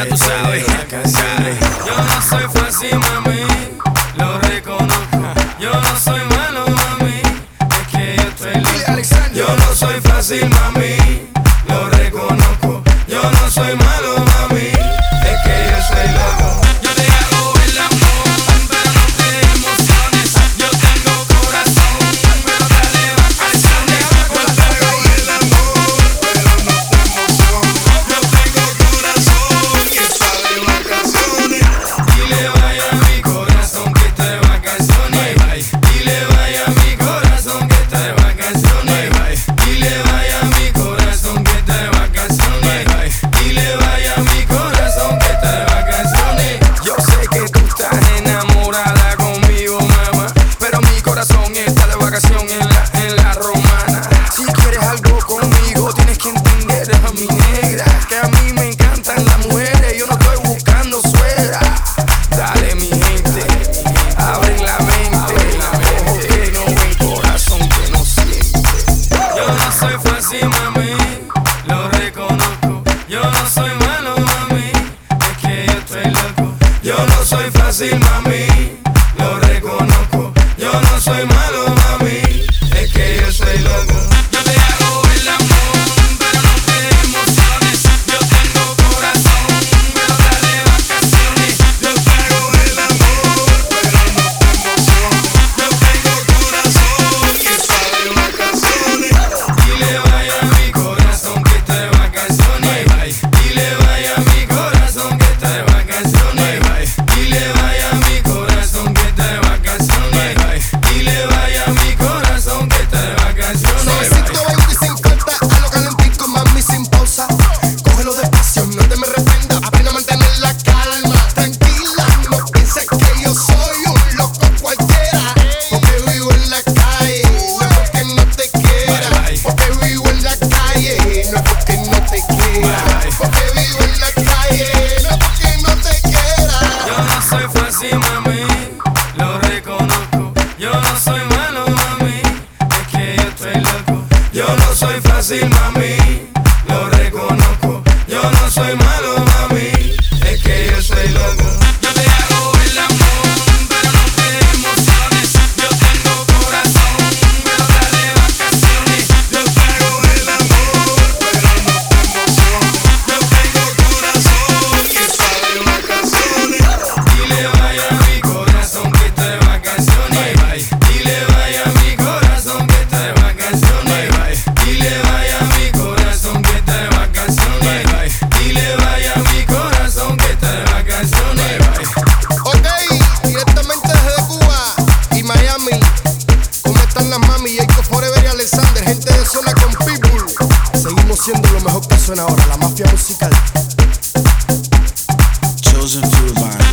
tú sabes. Yo no soy fácil, mami, lo reconozco. Yo no soy malo, mami, es que yo estoy loco. Yo no soy fácil, mami, lo reconozco. Yo no soy malo, mami, es que yo estoy loco. Yo te hago el amor, pero no te emociones. Yo tengo corazón, pero dale vacaciones. Yo te hago el amor, pero no te emociones. Yo tengo corazón y está de vacaciones. Dile vaya a mi corazón que está de vacaciones. Dile vaya a mi corazón que está de vacaciones. Dile vaya a mi corazón que está de vacaciones. Dile vaya a mi corazón que está de vacaciones. Yo sé que tú estás enamorada conmigo, mamá, pero mi corazón está de vacación en la romana. Si quieres algo conmigo tienes que entender a mi negra, que a mí me encantan las mujeres. Yo no estoy buscando suegra. Dale mi gente, abren la mente. Ojos que no ven, corazón que no siente. Yo no soy fácil, mami, lo reconozco. Yo no soy malo, mami, es que yo estoy loco. Yo no soy fácil, mami, lo reconozco. Yo no soy malo, mami, es que yo estoy loco. Yo te hago el amor, pero no te emociones. Yo tengo corazón, pero dale vacaciones. Yo te hago el amor, pero no te emociones. Yo tengo corazón y está de vacaciones. Dile vaya a mi corazón que está de vacaciones. Dile vaya a mi corazón que está de vacaciones. Dile vaya a mi corazón que está de vacaciones. Dile vaya a mi corazón que está de vacaciones. Suavecito, baby, sin falta, a lo calentico, mami, sin pausa. Cógelo despacio, no te me reprendas, aprende a mantener la calma. Tranquila, no pienses que yo soy un loco cualquiera. Porque vivo en la calle, no es porque no te quiera. Porque vivo en la calle, no es porque no te quiera. Porque vivo en la calle, no es porque no te quiera. Yo no soy fácil, mami, lo reconozco. Yo no soy malo, mami, es que yo estoy loco. Yo no soy fácil, mami, lo reconozco. Yo no soy malo, mami, es que yo estoy loco. Yo te hago el amor, pero no te emociones. Yo tengo corazón, pero dale vacaciones. Yo te hago el amor, pero no te emociones. Yo tengo corazón y está de vacaciones. Dile vaya a mi corazón que está de vacaciones. Dile vaya a mi corazón que está de vacaciones. Dile vaya a mi corazón que está de vacaciones. Dile vaya a mi corazón que está de vacaciones. Ok, directamente desde Cuba y Miami. ¿Cómo están las mami? Jacob Forever y Alexander, gente de zona con Pitbull. Seguimos siendo lo mejor que suena ahora, la mafia musical. Chosen few by